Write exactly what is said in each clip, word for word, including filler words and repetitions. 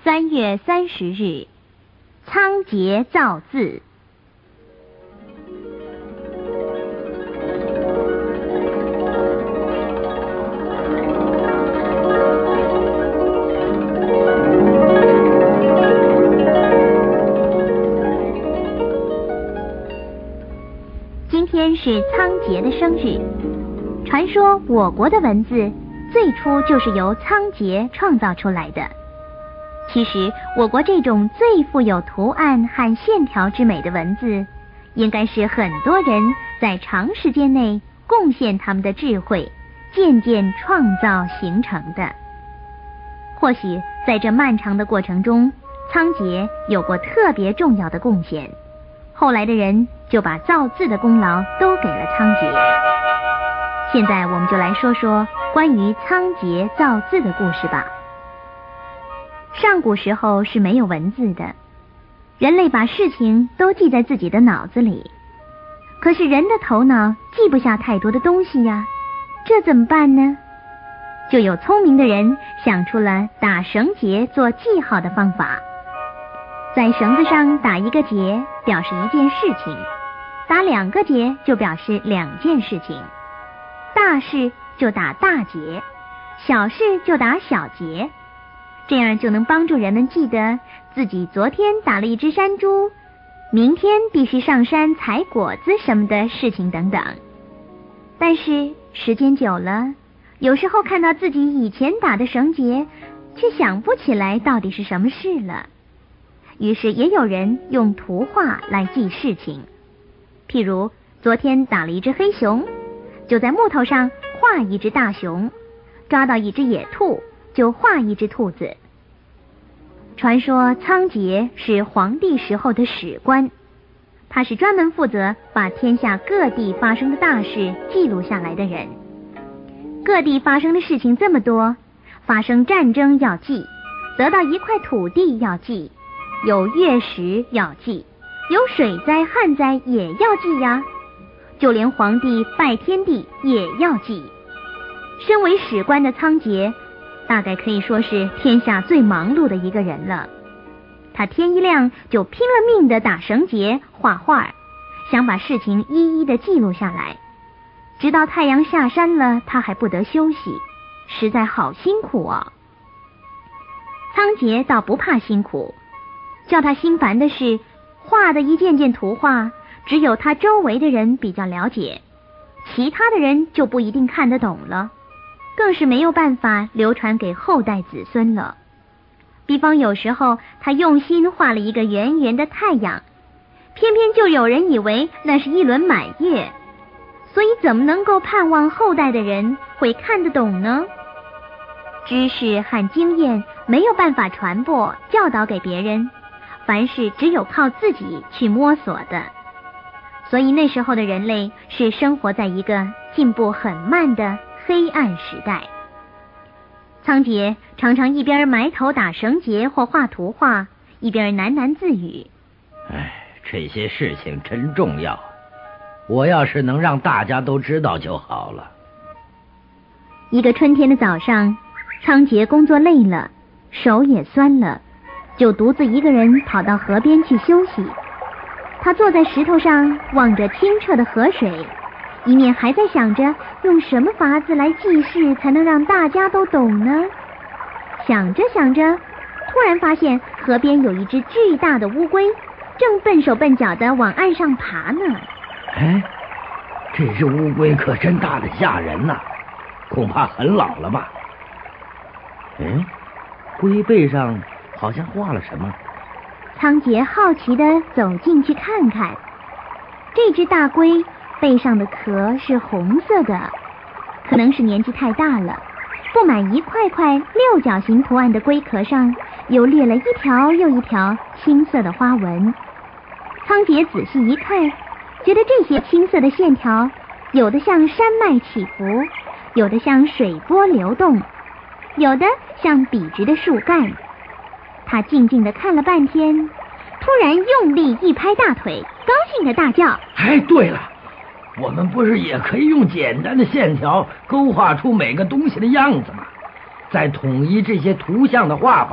三月三十日，仓颉造字。今天是仓颉的生日。传说我国的文字最初就是由仓颉创造出来的。其实我国这种最富有图案和线条之美的文字，应该是很多人在长时间内贡献他们的智慧，渐渐创造形成的。或许在这漫长的过程中，仓颉有过特别重要的贡献，后来的人就把造字的功劳都给了仓颉。现在我们就来说说关于仓颉造字的故事吧。上古时候是没有文字的，人类把事情都记在自己的脑子里。可是人的头脑记不下太多的东西呀，这怎么办呢？就有聪明的人想出了打绳结做记号的方法。在绳子上打一个结，表示一件事情；打两个结就表示两件事情。大事就打大结，小事就打小结。这样就能帮助人们记得自己昨天打了一只山猪，明天必须上山采果子什么的事情等等。但是时间久了，有时候看到自己以前打的绳结，却想不起来到底是什么事了。于是也有人用图画来记事情。譬如昨天打了一只黑熊，就在木头上画一只大熊，抓到一只野兔就画一只兔子。传说仓颉是黄帝时候的史官，他是专门负责把天下各地发生的大事记录下来的人。各地发生的事情这么多，发生战争要记，得到一块土地要记，有月食要记，有水灾旱灾也要记呀，就连皇帝拜天地也要记。身为史官的仓颉大概可以说是天下最忙碌的一个人了。他天一亮就拼了命地打绳结画画，想把事情一一地记录下来，直到太阳下山了他还不得休息，实在好辛苦啊。仓颉倒不怕辛苦，叫他心烦的是画的一件件图画只有他周围的人比较了解，其他的人就不一定看得懂了，更是没有办法流传给后代子孙了。比方有时候他用心画了一个圆圆的太阳，偏偏就有人以为那是一轮满月，所以怎么能够盼望后代的人会看得懂呢？知识和经验没有办法传播教导给别人，凡事只有靠自己去摸索的。所以那时候的人类是生活在一个进步很慢的黑暗时代。仓颉常常一边埋头打绳结或画图画，一边喃喃自语： 哎，这些事情真重要，我要是能让大家都知道就好了。 一个春天的早上，仓颉工作累了，手也酸了，就独自一个人跑到河边去休息。他坐在石头上，望着清澈的河水，一面还在想着用什么法子来记事才能让大家都懂呢。想着想着，突然发现河边有一只巨大的乌龟，正笨手笨脚地往岸上爬呢。 哎，这只乌龟可真大得吓人呐、啊，恐怕很老了吧。嗯，龟背上好像画了什么。 仓颉好奇地走进去看看，这只大龟背上的壳是红色的，可能是年纪太大了，布满一块块六角形图案的龟壳上又裂了一条又一条青色的花纹。仓颉仔细一看，觉得这些青色的线条有的像山脉起伏，有的像水波流动，有的像笔直的树干。他静静地看了半天，突然用力一拍大腿，高兴地大叫： 哎，对了，我们不是也可以用简单的线条勾画出每个东西的样子吗？再统一这些图像的画法，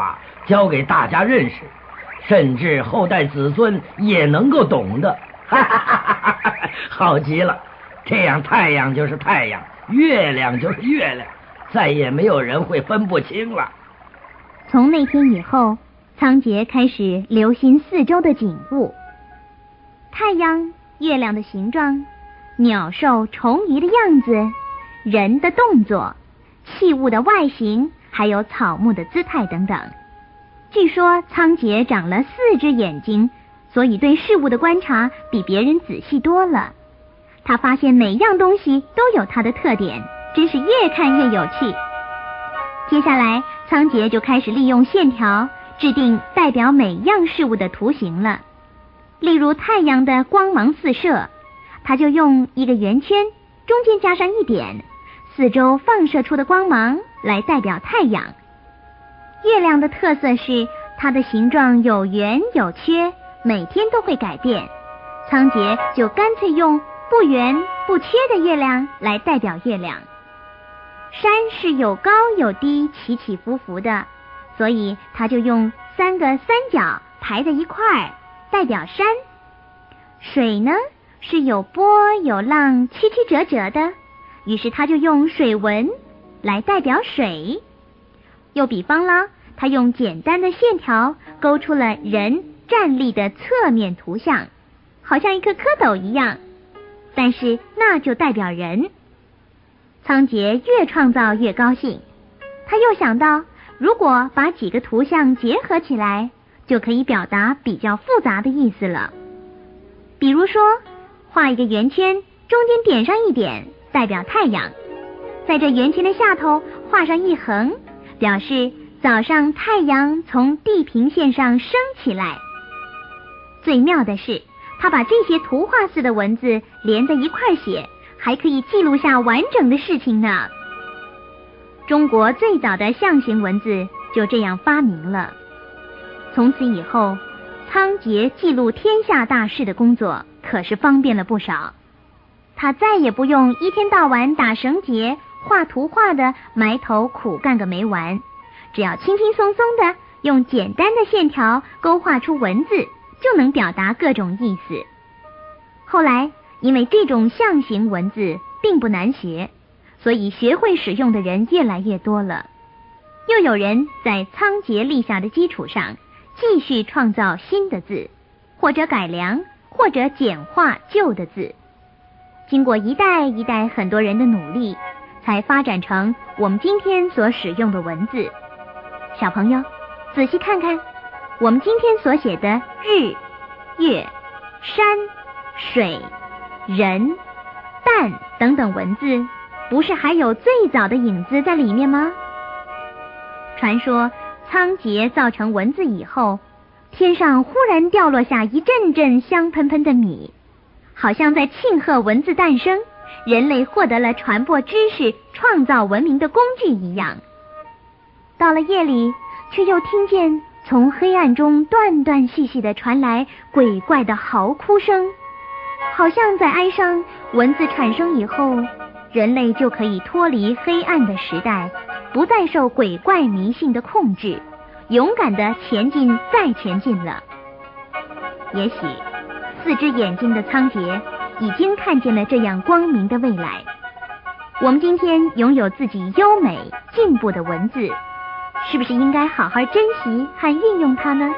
教给大家认识，甚至后代子孙也能够懂得。哈哈哈哈，好极了！这样太阳就是太阳，月亮就是月亮，再也没有人会分不清了。 从那天以后，仓颉开始留心四周的景物，太阳、月亮的形状，鸟兽虫鱼的样子，人的动作，器物的外形，还有草木的姿态等等。据说仓颉长了四只眼睛，所以对事物的观察比别人仔细多了。他发现每样东西都有它的特点，真是越看越有趣。接下来仓颉就开始利用线条制定代表每样事物的图形了。例如太阳的光芒四射，他就用一个圆圈，中间加上一点，四周放射出的光芒来代表太阳。月亮的特色是它的形状有圆有缺，每天都会改变，仓颉就干脆用不圆不缺的月亮来代表月亮。山是有高有低，起起伏伏的，所以他就用三个三角排在一块儿，代表山。水呢是有波有浪，曲曲折折的，于是他就用水纹来代表水。又比方了，他用简单的线条勾出了人站立的侧面图像，好像一颗蝌蚪一样，但是那就代表人。仓颉越创造越高兴，他又想到，如果把几个图像结合起来，就可以表达比较复杂的意思了。比如说，画一个圆圈，中间点上一点，代表太阳，在这圆圈的下头画上一横，表示早上太阳从地平线上升起来。最妙的是，他把这些图画似的文字连在一块写，还可以记录下完整的事情呢。中国最早的象形文字就这样发明了。从此以后，仓颉记录天下大事的工作可是方便了不少。他再也不用一天到晚打绳结、画图画的埋头苦干个没完，只要轻轻松松的用简单的线条勾画出文字，就能表达各种意思。后来因为这种象形文字并不难学，所以学会使用的人越来越多了。又有人在仓颉立下的基础上继续创造新的字，或者改良，或者简化旧的字。经过一代一代很多人的努力，才发展成我们今天所使用的文字。小朋友，仔细看看，我们今天所写的日、月、山、水、人、蛋等等文字，不是还有最早的影子在里面吗？传说仓颉造成文字以后，天上忽然掉落下一阵阵香喷喷的米，好像在庆贺文字诞生，人类获得了传播知识、创造文明的工具一样。到了夜里，却又听见从黑暗中断断续续地传来鬼怪的嚎哭声，好像在哀伤文字产生以后，人类就可以脱离黑暗的时代，不再受鬼怪迷信的控制，勇敢地前进再前进了。也许四只眼睛的仓颉已经看见了这样光明的未来。我们今天拥有自己优美进步的文字，是不是应该好好珍惜和运用它呢？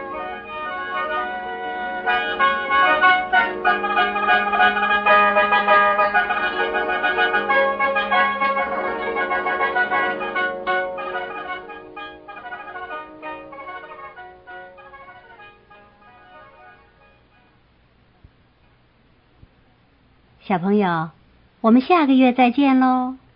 小朋友，我们下个月再见喽。